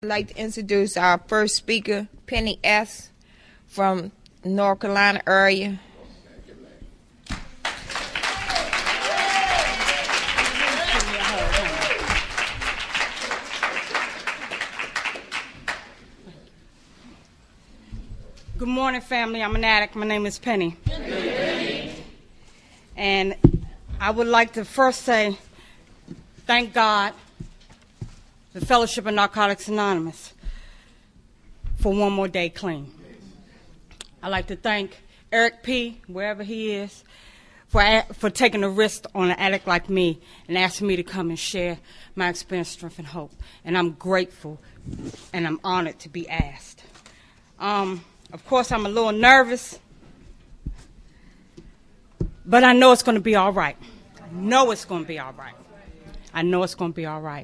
I'd like to introduce our first speaker, Penny S. from North Carolina area. Good morning, family. I'm an addict. My name is Penny. And I would like to first say, thank God, the Fellowship of Narcotics Anonymous, for one more day clean. I'd like to thank Eric P., wherever he is, for taking a risk on an addict like me and asking me to come and share my experience, strength, and hope. And I'm grateful and I'm honored to be asked. Of course, I'm a little nervous, but I know it's going to be all right. I know it's going to be all right. I know it's going to be all right.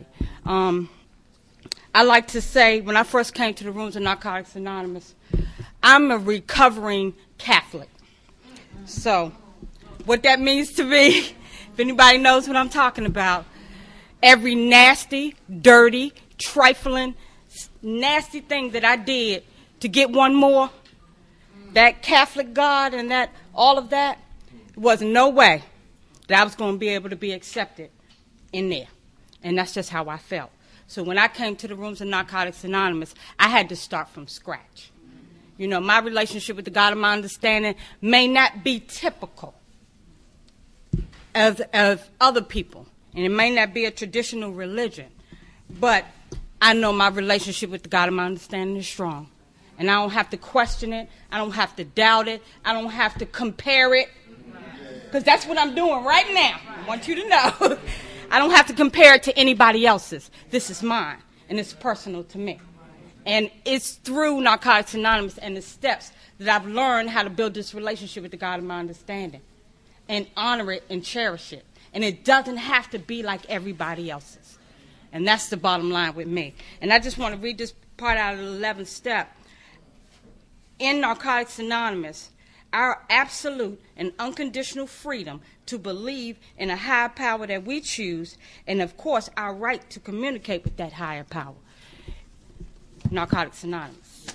I like to say, when I first came to the rooms of Narcotics Anonymous, I'm a recovering Catholic. So what that means to me, if anybody knows what I'm talking about, every nasty, dirty, trifling, nasty thing that I did to get one more, that Catholic God and that all of that, was no way that I was going to be able to be accepted in there. And that's just how I felt. So when I came to the rooms of Narcotics Anonymous, I had to start from scratch. You know, my relationship with the God of my understanding may not be typical of other people. And it may not be a traditional religion. But I know my relationship with the God of my understanding is strong. And I don't have to question it. I don't have to doubt it. I don't have to compare it. Because that's what I'm doing right now. I want you to know. I don't have to compare it to anybody else's. This is mine. And it's personal to me. And it's through Narcotics Anonymous and the steps that I've learned how to build this relationship with the God of my understanding. And honor it and cherish it. And it doesn't have to be like everybody else's. And that's the bottom line with me. And I just want to read this part out of the 11th step. In Narcotics Anonymous, our absolute and unconditional freedom to believe in a higher power that we choose, and of course, our right to communicate with that higher power. Narcotics Anonymous.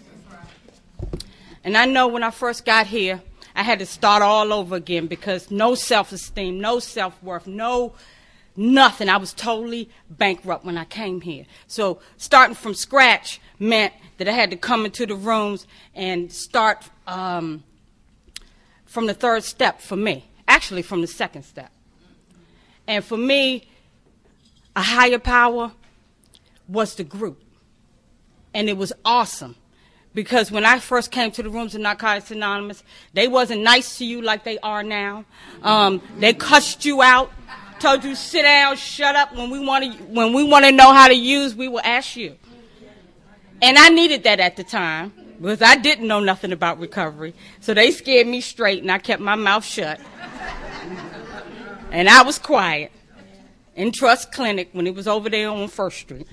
And I know when I first got here, I had to start all over again because no self-esteem, no self-worth, no nothing. I was totally bankrupt when I came here. So starting from scratch meant that I had to come into the rooms and start from the third step for me. Actually, from the second step. And for me, a higher power was the group. And it was awesome. Because when I first came to the rooms of Narcotics Anonymous, they wasn't nice to you like they are now. They cussed you out. Told you sit down, shut up. When we want to know how to use, we will ask you. And I needed that at the time because I didn't know nothing about recovery. So they scared me straight, and I kept my mouth shut. And I was quiet in Trust Clinic when it was over there on 1st Street.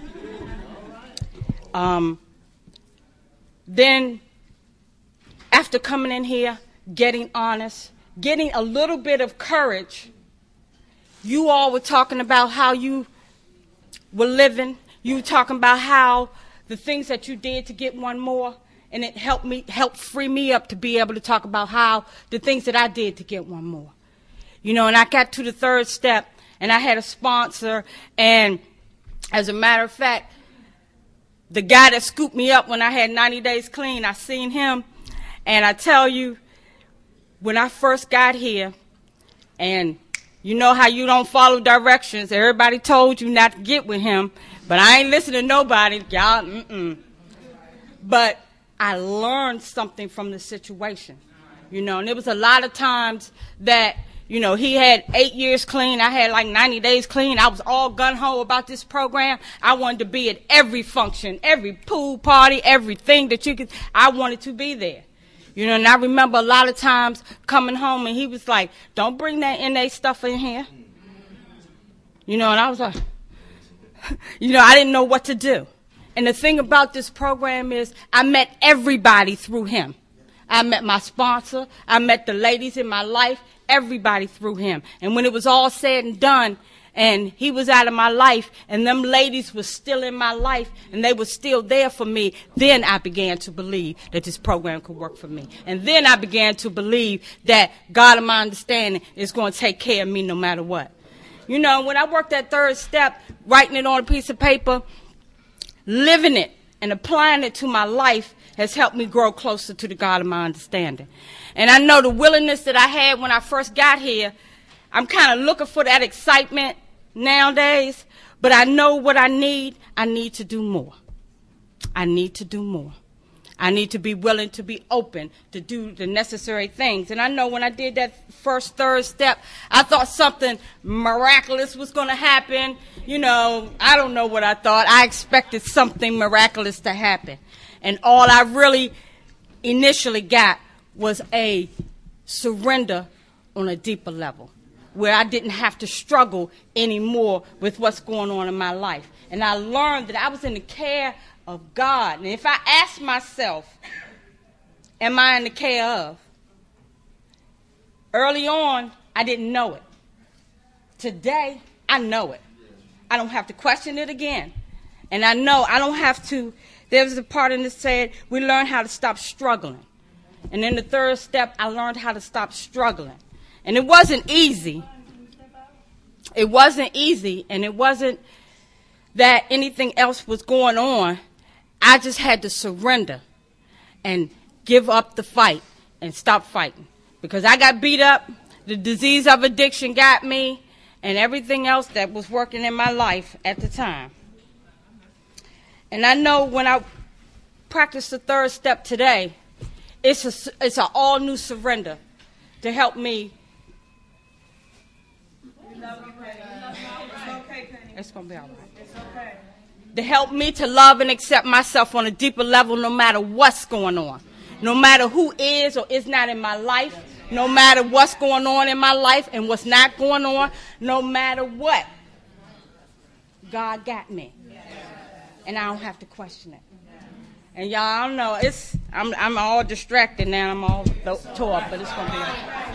Then, after coming in here, getting honest, getting a little bit of courage. You all were talking about how you were living. You were talking about how the things that you did to get one more, and it helped free me up to be able to talk about how the things that I did to get one more. You know, and I got to the third step, and I had a sponsor, and as a matter of fact, the guy that scooped me up when I had 90 days clean, I seen him, and I tell you, when I first got here, and you know how you don't follow directions. Everybody told you not to get with him, but I ain't listening to nobody. Y'all, But I learned something from the situation, you know, and there was a lot of times that, you know, he had 8 years clean. I had like 90 days clean. I was all gung-ho about this program. I wanted to be at every function, every pool party, everything that you could. I wanted to be there. You know, and I remember a lot of times coming home and he was like, don't bring that NA stuff in here. You know, and I was like, you know, I didn't know what to do. And the thing about this program is I met everybody through him. I met my sponsor. I met the ladies in my life, everybody through him. And when it was all said and done, and he was out of my life, and them ladies were still in my life, and they were still there for me, then I began to believe that this program could work for me. And then I began to believe that God of my understanding is going to take care of me no matter what. You know, when I worked that third step, writing it on a piece of paper, living it and applying it to my life has helped me grow closer to the God of my understanding. And I know the willingness that I had when I first got here, I'm kind of looking for that excitement nowadays, but I know what I need. I need to do more. I need to do more. I need to be willing to be open to do the necessary things. And I know when I did that first third step, I thought something miraculous was going to happen. You know, I don't know what I thought. I expected something miraculous to happen. And all I really initially got was a surrender on a deeper level, where I didn't have to struggle anymore with what's going on in my life. And I learned that I was in the care of God. And if I ask myself, am I in the care of? Early on, I didn't know it. Today, I know it. I don't have to question it again. And I know I don't have to. There was a part in this said, we learn how to stop struggling. And in the third step, I learned how to stop struggling. And it wasn't easy. It wasn't easy, and it wasn't that anything else was going on. I just had to surrender and give up the fight and stop fighting. Because I got beat up, the disease of addiction got me, and everything else that was working in my life at the time. And I know when I practice the third step today, it's an all-new surrender to help me. It's going to be all right. It's okay. To help me to love and accept myself on a deeper level no matter what's going on. No matter who is or is not in my life. No matter what's going on in my life and what's not going on. No matter what. God got me. And I don't have to question it. And y'all, I don't know, I'm all distracted now. I'm all tore up, but it's going to be all right.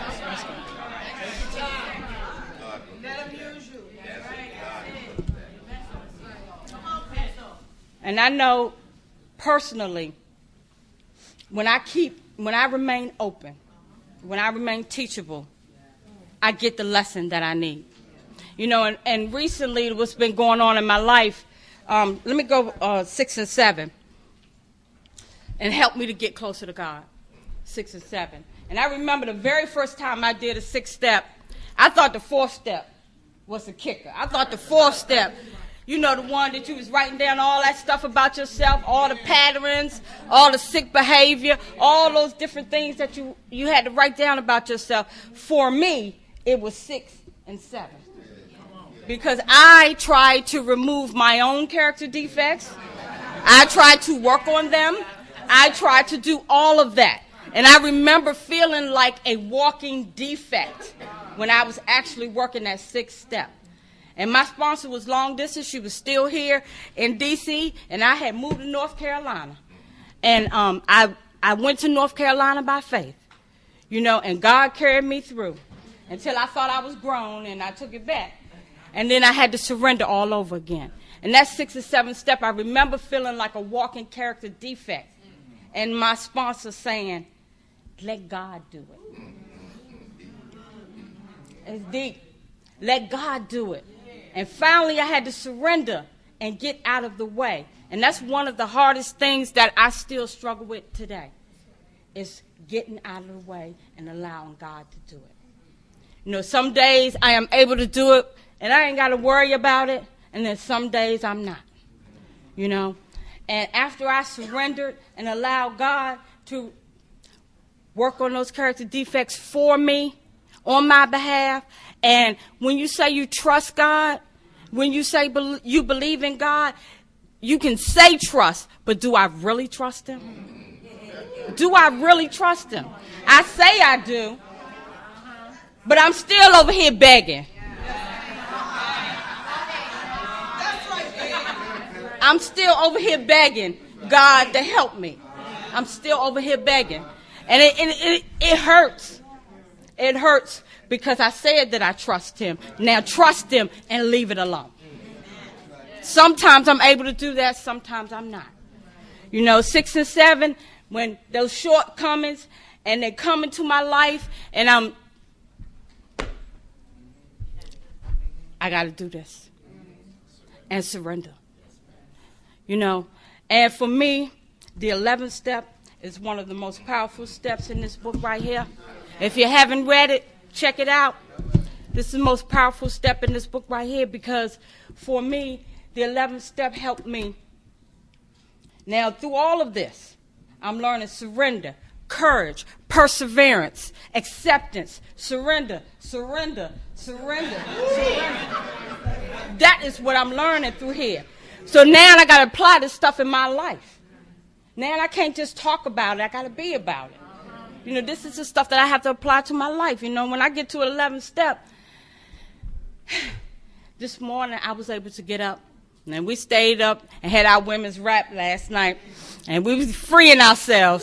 And I know personally, when I remain open, when I remain teachable, I get the lesson that I need. You know, and recently what's been going on in my life, let me go 6 and 7 and help me to get closer to God, 6 and 7. And I remember the very first time I did a 6th step, I thought the 4th step was the kicker. I thought the 4th step, you know, the one that you was writing down all that stuff about yourself, all the patterns, all the sick behavior, all those different things that you had to write down about yourself. For me, it was 6 and 7. Because I tried to remove my own character defects. I tried to work on them. I tried to do all of that. And I remember feeling like a walking defect when I was actually working that 6th step. And my sponsor was long distance. She was still here in D.C., and I had moved to North Carolina. And I went to North Carolina by faith, you know, and God carried me through until I thought I was grown, and I took it back. And then I had to surrender all over again. And that 6th and 7th step, I remember feeling like a walking character defect. And my sponsor saying, let God do it. It's deep. Let God do it. And finally, I had to surrender and get out of the way. And that's one of the hardest things that I still struggle with today, is getting out of the way and allowing God to do it. You know, some days I am able to do it, and I ain't got to worry about it. And then some days I'm not, you know. And after I surrendered and allowed God to work on those character defects for me, on my behalf, and when you say you trust God, when you say you believe in God, you can say trust, but do I really trust him? Do I really trust him? I say I do, but I'm still over here begging. I'm still over here begging God to help me. I'm still over here begging. And it hurts. It hurts because I said that I trust him. Now trust him and leave it alone. Sometimes I'm able to do that, sometimes I'm not. 6 and 7, when those shortcomings and they come into my life and I got to do this and surrender. And for me, the 11th step is one of the most powerful steps in this book right here. If you haven't read it, check it out. This is the most powerful step in this book right here, because for me, the 11th step helped me. Now, through all of this, I'm learning surrender, courage, perseverance, acceptance, surrender. That is what I'm learning through here. So now I got to apply this stuff in my life. Now I can't just talk about it. I got to be about it. This is the stuff that I have to apply to my life. When I get to 11th step, this morning I was able to get up. And we stayed up and had our women's rap last night. And we was freeing ourselves.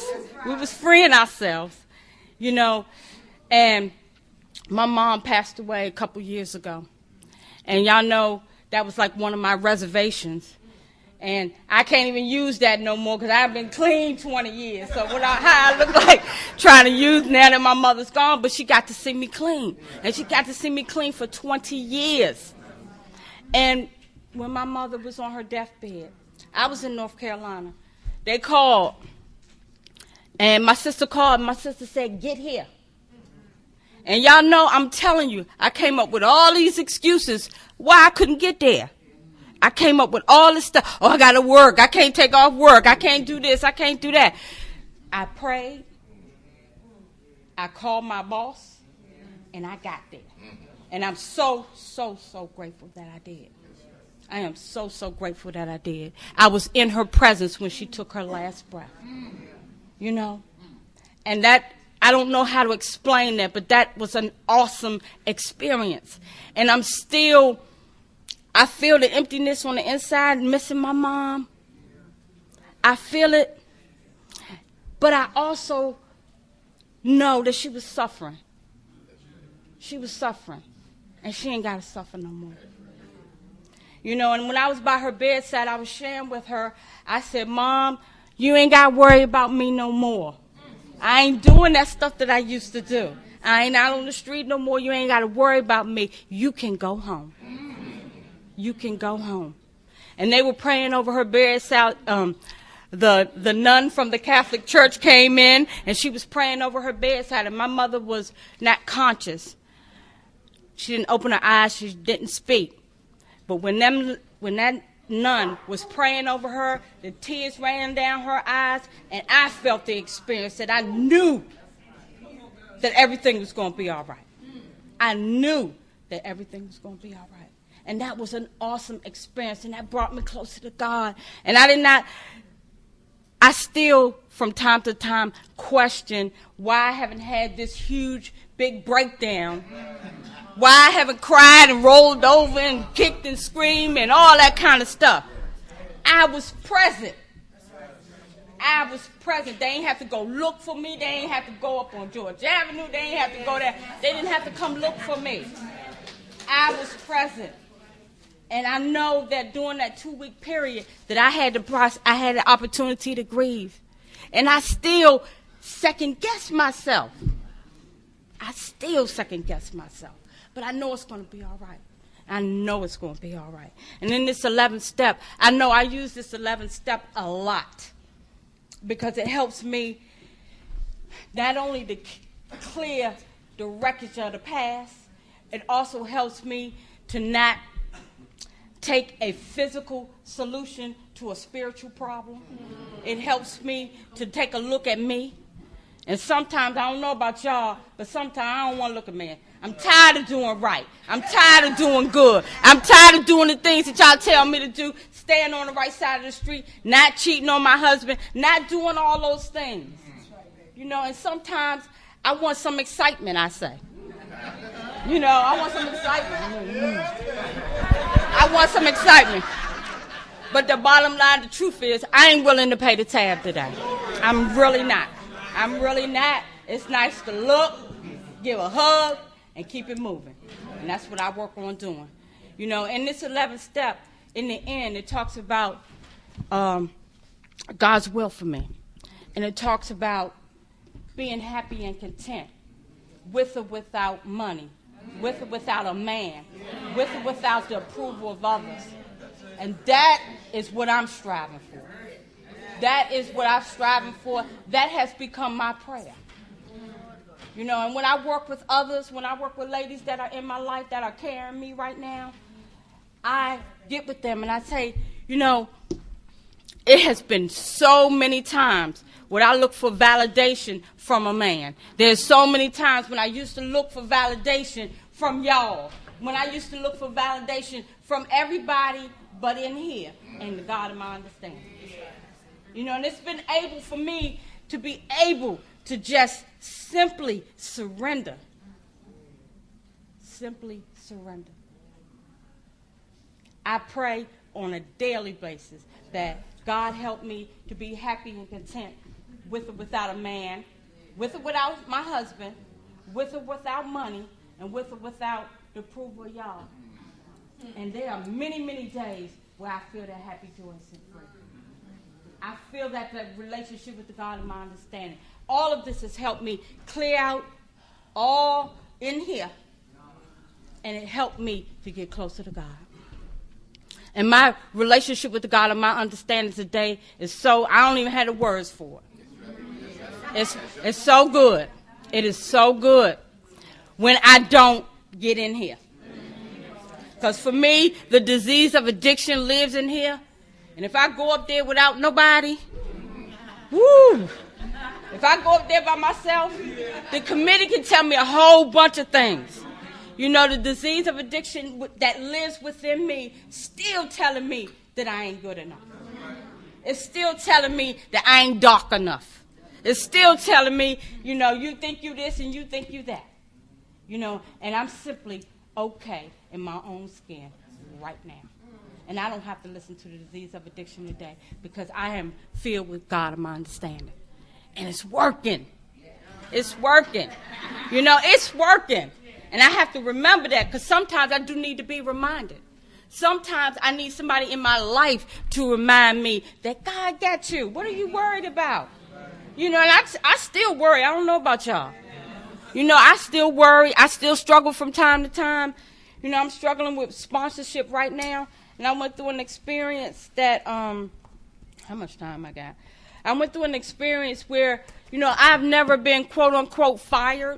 And my mom passed away a couple years ago. And y'all know that was like one of my reservations. And I can't even use that no more because I've been clean 20 years. So how I look like trying to use now that my mother's gone, but she got to see me clean. And she got to see me clean for 20 years. And when my mother was on her deathbed, I was in North Carolina. They called. And my sister called. My sister said, get here. And y'all know, I'm telling you, I came up with all these excuses why I couldn't get there. I came up with all this stuff. Oh, I got to work. I can't take off work. I can't do this. I can't do that. I prayed. I called my boss. And I got there. And I'm so grateful that I did. I am so grateful that I did. I was in her presence when she took her last breath. And that, I don't know how to explain that, but that was an awesome experience. And I feel the emptiness on the inside, missing my mom. I feel it. But I also know that she was suffering. She was suffering. And she ain't got to suffer no more. And when I was by her bedside, I was sharing with her. I said, Mom, you ain't got to worry about me no more. I ain't doing that stuff that I used to do. I ain't out on the street no more. You ain't got to worry about me. You can go home. You can go home. And they were praying over her bedside. The nun from the Catholic Church came in, and she was praying over her bedside, and my mother was not conscious. She didn't open her eyes. She didn't speak. But when that nun was praying over her, the tears ran down her eyes, and I felt the experience that I knew that everything was going to be all right. I knew that everything was going to be all right. And that was an awesome experience, and that brought me closer to God. And I still, from time to time, question why I haven't had this huge, big breakdown. Why I haven't cried and rolled over and kicked and screamed and all that kind of stuff. I was present. They ain't have to go look for me. They ain't have to go up on George Avenue. They ain't have to go there. They didn't have to come look for me. I was present. And I know that during that 2-week period that I had the opportunity to grieve. And I still second-guess myself. But I know it's going to be all right. And in this 11th step, I know I use this 11th step a lot because it helps me not only to clear the wreckage of the past, it also helps me to not take a physical solution to a spiritual problem. It helps me to take a look at me. And sometimes, I don't know about y'all, but sometimes I don't want to look at me. I'm tired of doing right. I'm tired of doing good. I'm tired of doing the things that y'all tell me to do, staying on the right side of the street, not cheating on my husband, not doing all those things. And sometimes I want some excitement, I say. I want some excitement. But the bottom line, the truth is, I ain't willing to pay the tab today. I'm really not. It's nice to look, give a hug, and keep it moving. And that's what I work on doing. You know, in this 11th step, in the end, it talks about God's will for me. And it talks about being happy and content, with or without money, with or without a man, with or without the approval of others. And that is what I'm striving for. That is what I'm striving for. That has become my prayer. You know, and when I work with others, when I work with ladies that are in my life that are carrying me right now, I get with them and I say, you know, it has been so many times where I look for validation from a man. There's so many times when I used to look for validation from y'all, when I used to look for validation from everybody but in here, and the God of my understanding. You know, and it's been able for me to be able to just simply surrender. Simply surrender. I pray on a daily basis that God help me to be happy and content with or without a man, with or without my husband, with or without money, and with or without the approval of y'all. And there are many, many days where I feel that happy, joy, and free. I feel that relationship with the God of my understanding. All of this has helped me clear out all in here. And it helped me to get closer to God. And my relationship with the God of my understanding today is so, I don't even have the words for it. It's so good. It is so good when I don't get in here. Because for me, the disease of addiction lives in here. And if I go up there without nobody, woo, if I go up there by myself, the committee can tell me a whole bunch of things. You know, the disease of addiction that lives within me still telling me that I ain't good enough. It's still telling me that I ain't dark enough. It's still telling me, you know, you think you this and you think you that. You know, and I'm simply okay in my own skin right now. And I don't have to listen to the disease of addiction today because I am filled with God of my understanding. And it's working. It's working. You know, it's working. And I have to remember that because sometimes I do need to be reminded. Sometimes I need somebody in my life to remind me that God got you. What are you worried about? You know, and I still worry. I don't know about y'all. You know, I still worry. I still struggle from time to time. You know, I'm struggling with sponsorship right now. And I went through an experience that, how much time I got? I went through an experience where, you know, I've never been, quote, unquote, fired.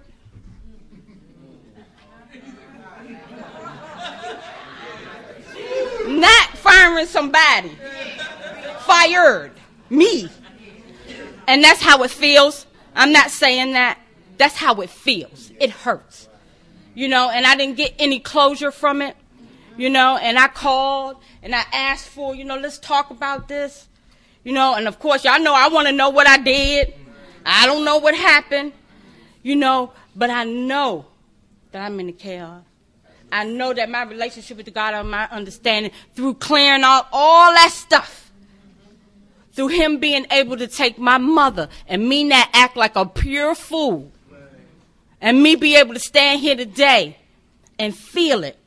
Not firing somebody. Fired. Me. And that's how it feels. I'm not saying that. That's how it feels. It hurts. You know, and I didn't get any closure from it. You know, and I called and I asked for, you know, let's talk about this. You know, and of course, y'all know I want to know what I did. I don't know what happened. You know, but I know that I'm in the care of. I know that my relationship with the God of my understanding, through clearing out all that stuff, through him being able to take my mother and me not act like a pure fool, and me be able to stand here today and feel it,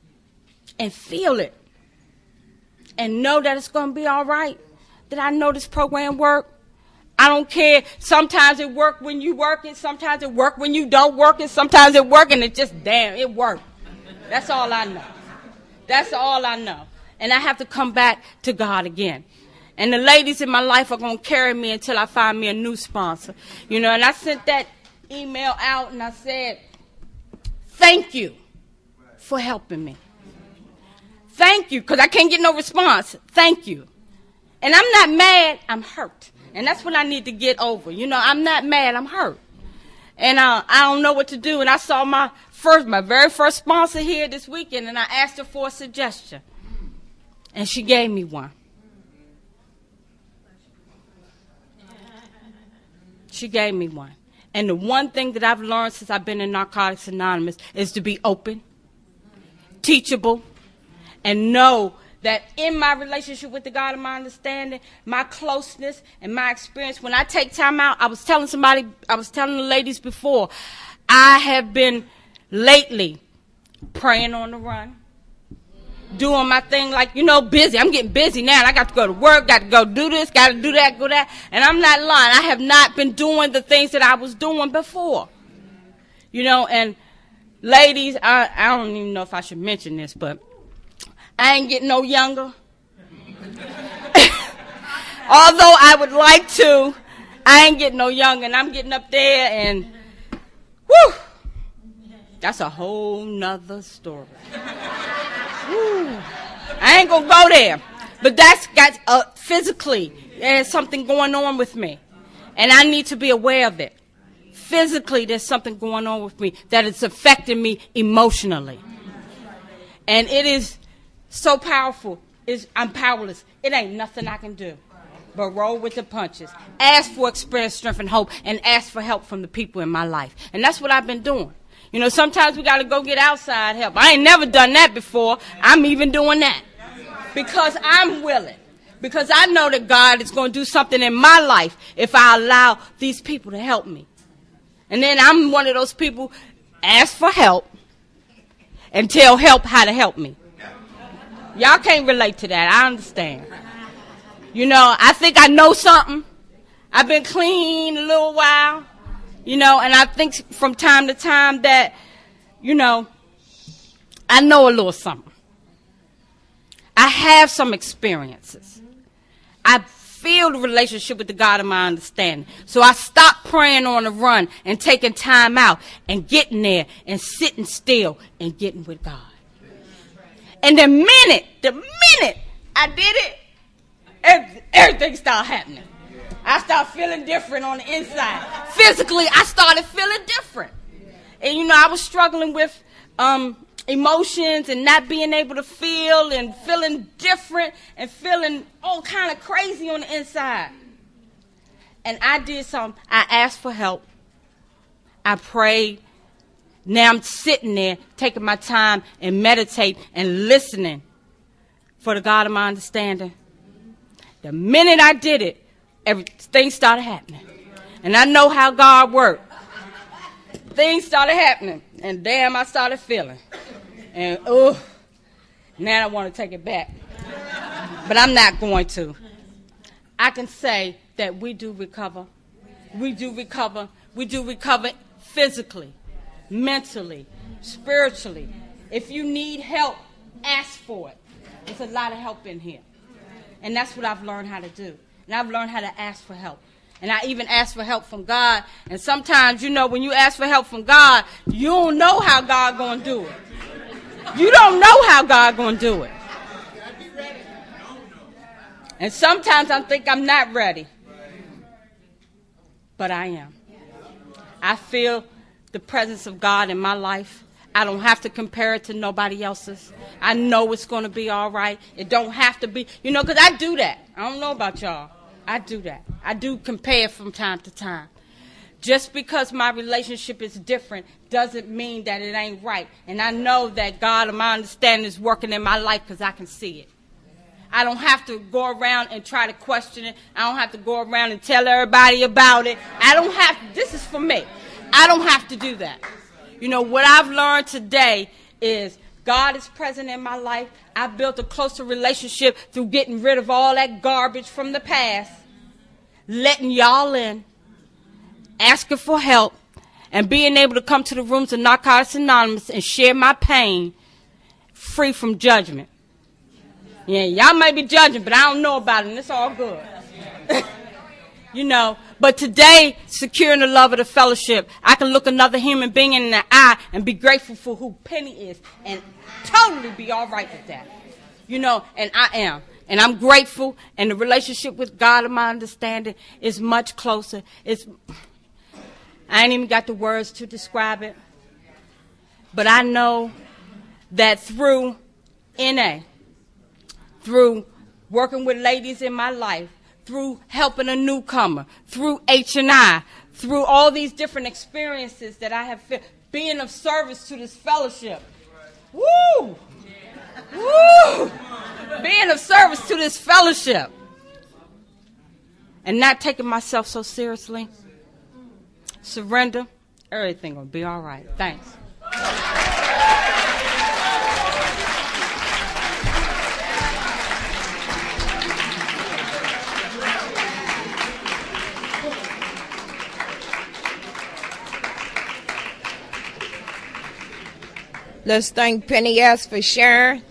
and know that it's going to be all right, that I know this program work. I don't care. Sometimes it work when you work it, sometimes it work when you don't work it, sometimes it work and it just, damn, it worked. That's all I know. That's all I know. And I have to come back to God again. And the ladies in my life are going to carry me until I find me a new sponsor. You know, and I sent that email out and I said, thank you for helping me. Thank you, because I can't get no response. Thank you. And I'm not mad, I'm hurt. And that's what I need to get over. You know, I'm not mad, I'm hurt. And I don't know what to do. And I saw my very first sponsor here this weekend, and I asked her for a suggestion. And she gave me one. She gave me one. And the one thing that I've learned since I've been in Narcotics Anonymous is to be open, teachable, and know that in my relationship with the God of my understanding, my closeness and my experience, when I take time out, I was telling the ladies before, I have been lately praying on the run, doing my thing like, busy. I'm getting busy now. I got to go to work, got to go do this, got to do that, go that. And I'm not lying. I have not been doing the things that I was doing before. And ladies, I don't even know if I should mention this, but I ain't getting no younger. Although I would like to, I ain't getting no younger, and I'm getting up there, and whew, that's a whole nother story. Whew. I ain't gonna go there, but that's got physically, there's something going on with me, and I need to be aware of it. Physically, there's something going on with me that is affecting me emotionally, and it is so powerful. I'm powerless. It ain't nothing I can do but roll with the punches. Ask for experience, strength, and hope, and ask for help from the people in my life. And that's what I've been doing. Sometimes we got to go get outside help. I ain't never done that before. I'm even doing that because I'm willing. Because I know that God is going to do something in my life if I allow these people to help me. And then I'm one of those people, ask for help and tell help how to help me. Y'all can't relate to that. I understand. I think I know something. I've been clean a little while, and I think from time to time that, I know a little something. I have some experiences. I feel the relationship with the God of my understanding. So I stopped praying on the run and taking time out and getting there and sitting still and getting with God. And the minute I did it, everything started happening. I started feeling different on the inside. Physically, I started feeling different. And, I was struggling with emotions and not being able to feel and feeling different and feeling all kind of crazy on the inside. And I did something. I asked for help. I prayed. Now I'm sitting there, taking my time and meditating and listening for the God of my understanding. The minute I did it, everything started happening. And I know how God works. Things started happening. And damn, I started feeling. And, now I want to take it back. But I'm not going to. I can say that we do recover. We do recover. We do recover physically, mentally, spiritually. If you need help, ask for it. There's a lot of help in here. And that's what I've learned how to do. And I've learned how to ask for help. And I even ask for help from God. And sometimes, when you ask for help from God, you don't know how God going to do it. You don't know how God going to do it. And sometimes I think I'm not ready. But I am. I feel the presence of God in my life. I don't have to compare it to nobody else's. I know it's going to be all right. It don't have to be, because I do that. I don't know about y'all. I do that. I do compare from time to time. Just because my relationship is different doesn't mean that it ain't right. And I know that God of my understanding is working in my life because I can see it. I don't have to go around and try to question it. I don't have to go around and tell everybody about it. This is for me. I don't have to do that. What I've learned today is God is present in my life. I've built a closer relationship through getting rid of all that garbage from the past, letting y'all in, asking for help, and being able to come to the rooms of Narcotics Anonymous and share my pain free from judgment. Yeah, y'all might be judging, but I don't know about it, and it's all good. But today, securing the love of the fellowship, I can look another human being in the eye and be grateful for who Penny is and totally be all right with that. And I am. And I'm grateful, and the relationship with God of my understanding is much closer. I ain't even got the words to describe it. But I know that through NA, through working with ladies in my life, through helping a newcomer, through H&I, through all these different experiences that I have felt, being of service to this fellowship. Woo! Woo! Being of service to this fellowship. And not taking myself so seriously. Surrender. Everything will be all right. Thanks. Let's thank Penny S. for sharing.